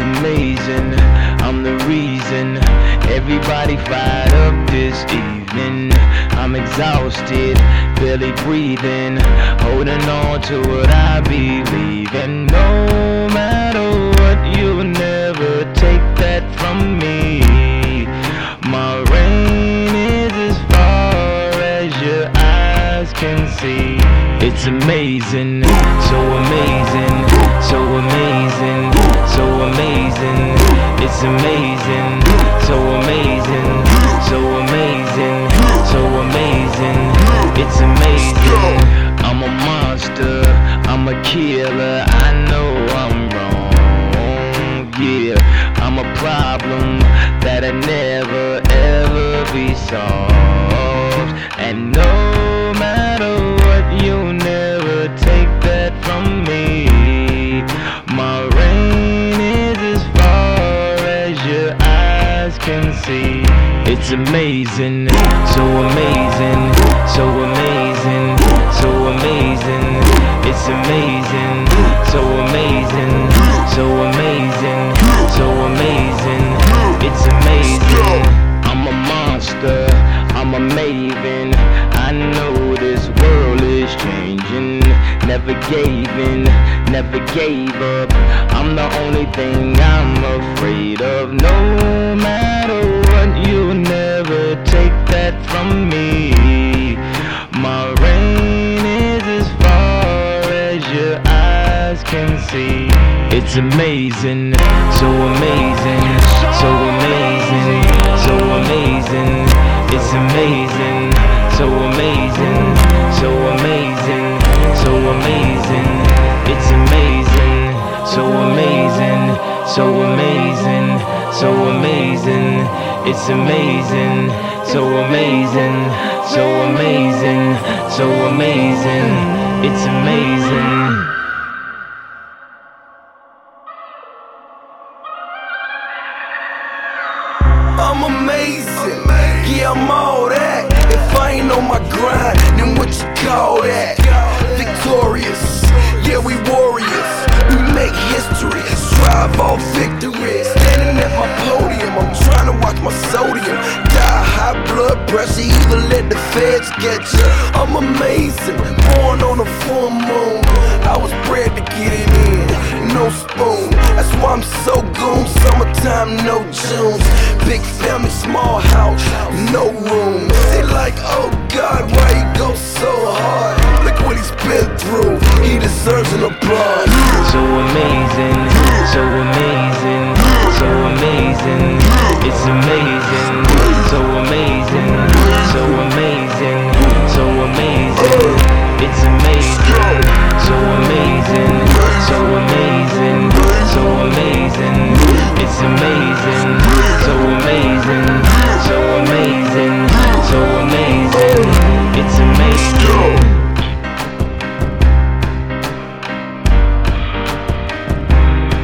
amazing, I'm the reason everybody fired up this evening. I'm exhausted, barely breathing, holding on to what I believe in. No matter what, you'll never take that from me. My reign is as far as your eyes can see. It's amazing, so amazing, so amazing, so amazing. It's amazing, so amazing, so amazing, so amazing. It's amazing. I'm a monster, I'm a killer. I know I'm wrong, yeah. I'm a problem that'll never ever be solved. And no matter what, you'll never take that from me. My reign is as far as your eyes can see. It's amazing, so amazing, so amazing, so amazing. It's amazing, so amazing, so amazing, so amazing. It's amazing. I'm a monster, I'm a maven. I know this world is changing. Never gave in, never gave up. I'm the only thing I'm afraid of. No matter what, you'll never take that from me. My reign is as far as your eyes can see. It's amazing, so amazing, so amazing, so amazing. It's amazing, so amazing, so amazing, so amazing. It's amazing, so amazing, so amazing, so amazing. It's amazing, so amazing, so amazing, so amazing. It's amazing. I'm amazing, yeah, I'm all that. If I ain't on my grind, then what you call that? Victorious, yeah, we warriors. We make history, strive all victory. Standing at my podium, I'm trying to watch my sodium. Die high blood pressure, either let the feds get you. I'm amazing, born on a full moon. I was bred to get it in, no spoon. That's why I'm so goon. Summertime, no Junes. Big family, small house, no room. They like, oh God, why you go so